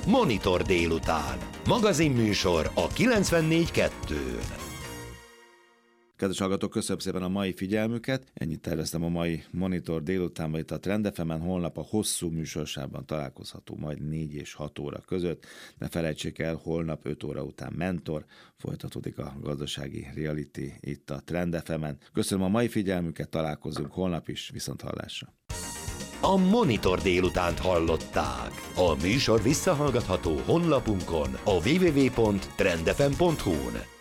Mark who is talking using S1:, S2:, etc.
S1: Monitor délután. Magazinműsor a 94.2-n.
S2: Kedves hallgatók, köszönöm szépen a mai figyelmüket. Ennyit terveztem a mai Monitor délutánban itt a Trend FM-en. Holnap a hosszú műsorsában találkozható majd 4 és 6 óra között. Ne felejtsék el, holnap 5 óra után Mentor, folytatódik a gazdasági reality itt a Trend FM-en. Köszönöm a mai figyelmüket, találkozunk holnap is, viszonthallásra.
S1: A Monitor délutánt hallották. A műsor visszahallgatható honlapunkon, a www.trendfm.hu-n.